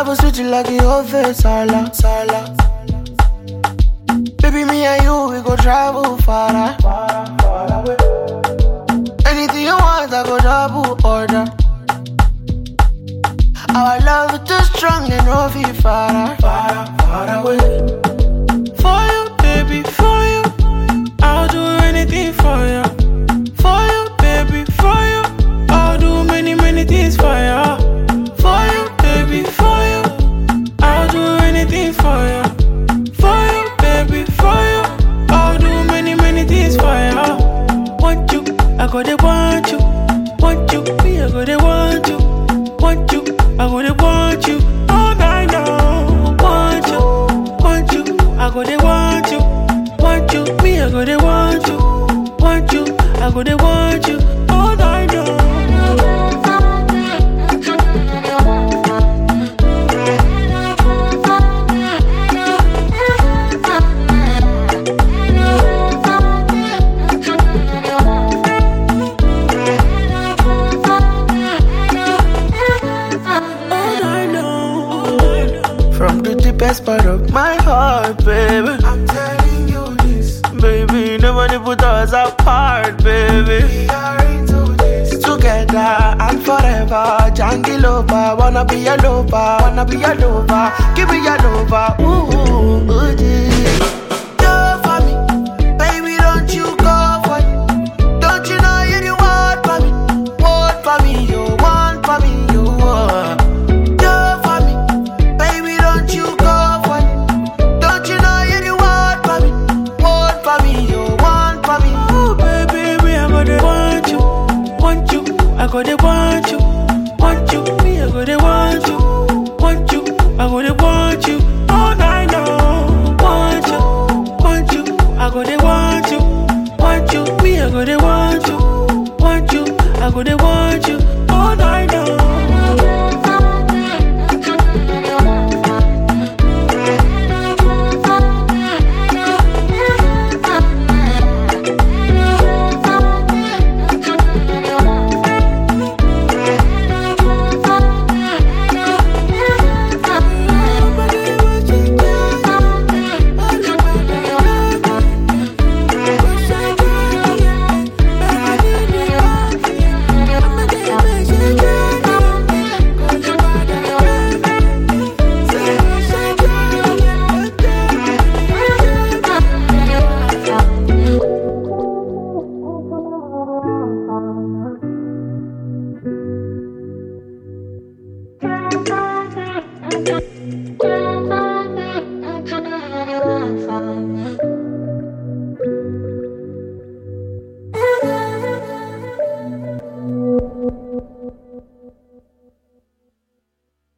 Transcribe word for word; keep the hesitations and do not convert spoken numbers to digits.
go sweet you like your whole face, Sala, Sala. Baby, me and you, we go travel far, far, far away. Anything you want, I go double order. Our love is too strong and no feel far, far, far away. For you, baby, for you, I'll do anything for you. For you, baby, for you, I'll do many, many things for you. For you, baby, for you, I'll do anything for you. For you, baby, for you, I'll do many, many things for you. Want you, I go they want you. Want you, me, I go they want you. Want you, I go they want you. All night long. Want you, want you, I go they want you. Want you, me, I go they want you. Want you, I go they want you. All night long. From the deepest part of my heart, baby, I'm telling you this. Baby, nobody put us apart, baby. We are into this. Together and forever. Jangiloba, wanna be a lover, wanna be a lover. Give me a lover, ooh, ooh, ooh,